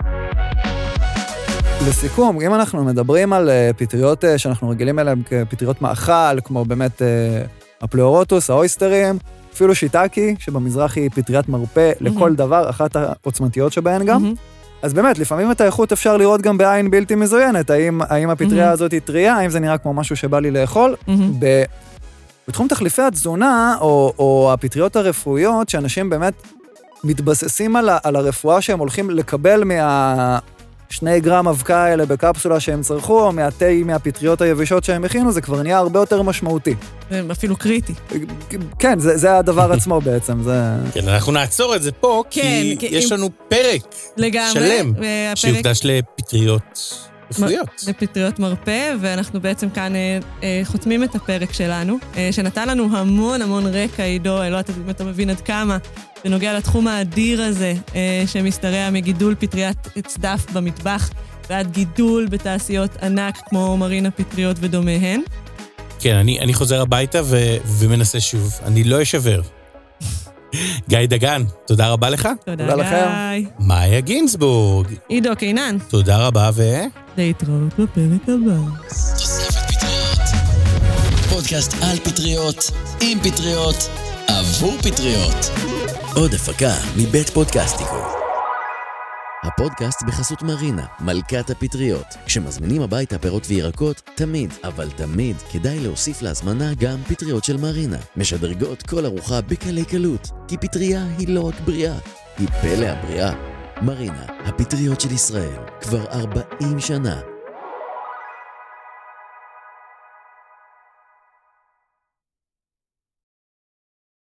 לסיכום, אם אנחנו מדברים על פטריות שאנחנו רגילים אליהן כפטריות מאכל, כמו באמת הפלאורוטוס, האויסטרים, אפילו שיטקי, שבמזרח היא פטריית מרפא לכל דבר, אחת העוצמתיות שבהן גם. אז באמת, לפעמים את האיכות אפשר לראות גם בעין בלתי מזוינת, האם הפטריה הזאת היא טריה, האם זה נראה כמו משהו שבא לי לאכול. בתחום תחליפי התזונה, או הפטריות הרפואיות, שאנשים באמת מתבססים על הרפואה שהם הולכים לקבל 2 גרם אבקה האלה בקפסולה שהם צרכו, או מהפטריות היבשות שהם הכינו, זה כבר נהיה הרבה יותר משמעותי. זה אפילו קריטי. כן, זה הדבר עצמו בעצם. כן, אנחנו נעצור את זה פה, כי יש לנו פרק שלם, שיוקדש לפטריות רפואיות. לפטריות מרפא, ואנחנו בעצם כאן חותמים את הפרק שלנו, שנתן לנו המון רקע, עידו, לא יודעת אם אתה מבין עד כמה, בנוגע לתחום האדיר הזה, שמשתרע מגידול פטריית צדף במטבח, ועד גידול בתעשיות ענק, כמו מרינה פטריות ודומיהן. כן, אני חוזר הביתה ומנסה שוב. אני לא אשבר. גיא דגן, תודה רבה לך. תודה גיא. מאיה גינסבורג. עידו קינן. תודה רבה להתראות בפרק הבא. תוספת פטריות. פודקאסט על פטריות, עם פטריות, עבור פטריות. עוד הפקה מבית פודקאסטיקו. הפודקאסט בחסות מרינה, מלכת הפטריות. כשמזמינים הביתה פירות וירקות, תמיד, אבל תמיד, כדאי להוסיף להזמנה גם פטריות של מרינה. משדרגות כל ארוחה בקלי קלות, כי פטריה היא לא רק בריאה, היא פלא הבריאה. מרינה, הפטריות של ישראל, כבר 40 שנה.